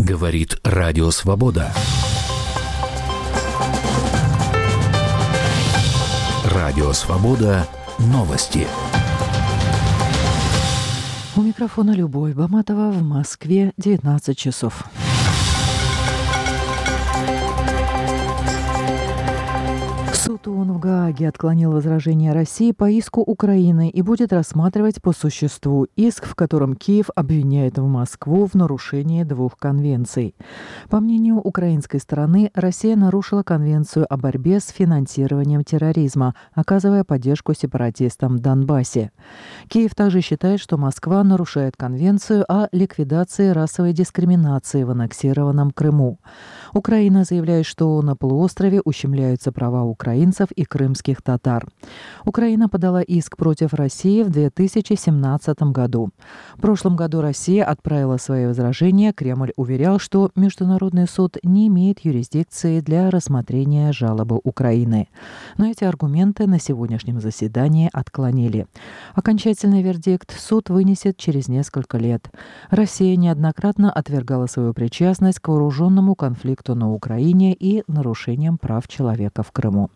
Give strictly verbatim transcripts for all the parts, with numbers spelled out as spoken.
Говорит Радио Свобода. Радио Свобода. Новости. У микрофона Любовь Баматова. В Москве девятнадцать часов. Суд ООН в Гааге отклонил возражение России по иску Украины и будет рассматривать по существу иск, в котором Киев обвиняет в Москву в нарушении двух конвенций. По мнению украинской стороны, Россия нарушила конвенцию о борьбе с финансированием терроризма, оказывая поддержку сепаратистам в Донбассе. Киев также считает, что Москва нарушает конвенцию о ликвидации расовой дискриминации в аннексированном Крыму. Украина заявляет, что на полуострове ущемляются права украинцев и крымских татар. Украина подала иск против России в две тысячи семнадцатом году. В прошлом году Россия отправила свои возражения. Кремль уверял, что Международный суд не имеет юрисдикции для рассмотрения жалобы Украины. Но эти аргументы на сегодняшнем заседании отклонили. Окончательный вердикт суд вынесет через несколько лет. Россия неоднократно отвергала свою причастность к вооруженному конфликту на Украине и нарушениям прав человека в Крыму.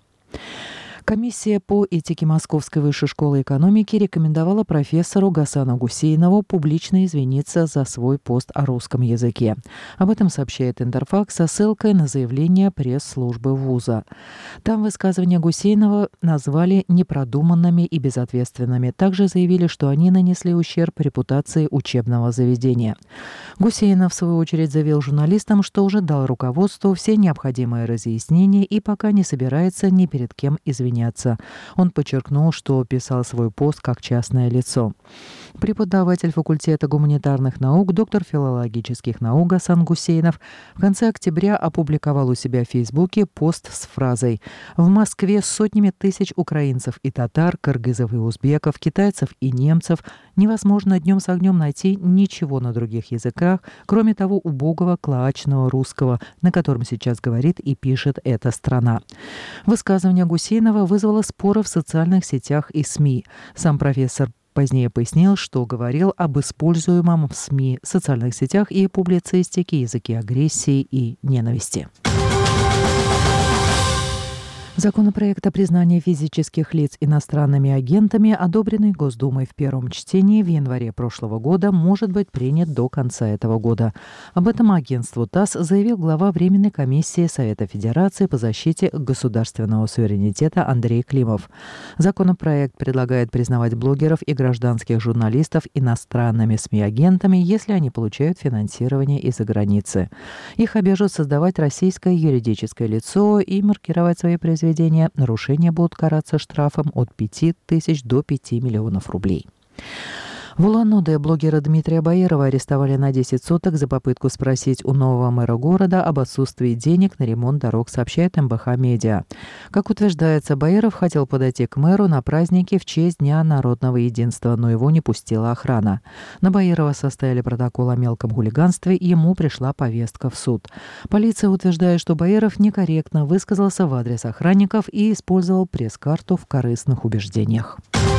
Комиссия по этике Московской высшей школы экономики рекомендовала профессору Гасану Гусейнову публично извиниться за свой пост о русском языке. Об этом сообщает Интерфакс со ссылкой на заявление пресс-службы вуза. Там высказывания Гусейнова назвали непродуманными и безответственными. Также заявили, что они нанесли ущерб репутации учебного заведения. Гусейнов, в свою очередь, заявил журналистам, что уже дал руководству все необходимые разъяснения и пока не собирается ни перед кем извиняться. Он подчеркнул, что писал свой пост как частное лицо. Преподаватель факультета гуманитарных наук, доктор филологических наук Гасан Гусейнов в конце октября опубликовал у себя в Фейсбуке пост с фразой «В Москве с сотнями тысяч украинцев и татар, кыргызов и узбеков, китайцев и немцев невозможно днем с огнем найти ничего на других языках, кроме того убогого клоачного русского, на котором сейчас говорит и пишет эта страна». Высказывание Гусейнова вызвало споры в социальных сетях и СМИ. Сам профессор позднее пояснил, что говорил об используемом в СМИ, социальных сетях и публицистике языке агрессии и ненависти. Законопроект о признании физических лиц иностранными агентами, одобренный Госдумой в первом чтении в январе прошлого года, может быть принят до конца этого года. Об этом агентству ТАСС заявил глава Временной комиссии Совета Федерации по защите государственного суверенитета Андрей Климов. Законопроект предлагает признавать блогеров и гражданских журналистов иностранными СМИ-агентами, если они получают финансирование из-за границы. Их обяжут создавать российское юридическое лицо и маркировать свои произведения. Нарушения будут караться штрафом от пяти тысяч до пяти миллионов рублей. В Улан-Удэ блогера Дмитрия Баирова арестовали на десять суток за попытку спросить у нового мэра города об отсутствии денег на ремонт дорог, сообщает эм бэ ха Медиа. Как утверждается, Баиров хотел подойти к мэру на праздники в честь Дня народного единства, но его не пустила охрана. На Баирова составили протокол о мелком хулиганстве, и ему пришла повестка в суд. Полиция утверждает, что Баиров некорректно высказался в адрес охранников и использовал пресс-карту в корыстных убеждениях.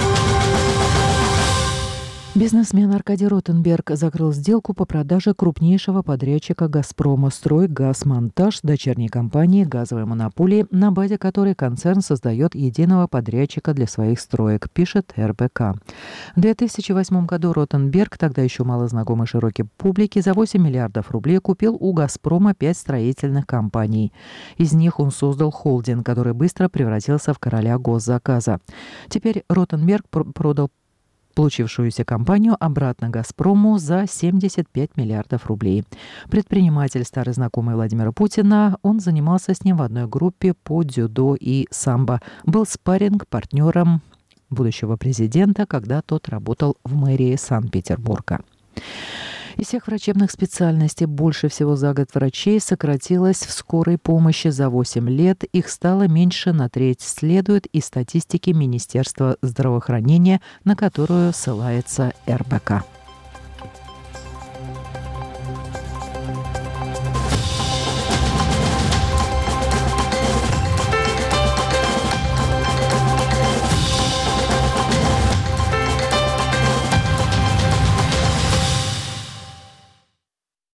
Бизнесмен Аркадий Ротенберг закрыл сделку по продаже крупнейшего подрядчика «Газпрома Строй» «Газмонтаж» дочерней компании газовой монополии, на базе которой концерн создает единого подрядчика для своих строек, пишет эр бэ ка. В две тысячи восьмом году Ротенберг, тогда еще мало знакомый широкой публике, за восемь миллиардов рублей купил у «Газпрома» пять строительных компаний. Из них он создал холдинг, который быстро превратился в короля госзаказа. Теперь Ротенберг пр- продал получившуюся компанию обратно «Газпрому» за семьдесят пять миллиардов рублей. Предприниматель, старый знакомый Владимира Путина, он занимался с ним в одной группе по дзюдо и самбо. Был спарринг-партнером будущего президента, когда тот работал в мэрии Санкт-Петербурга. Из всех врачебных специальностей больше всего за год врачей сократилось в скорой помощи за восемь лет. Их стало меньше на треть, следует из статистики Министерства здравоохранения, на которую ссылается эр бэ ка.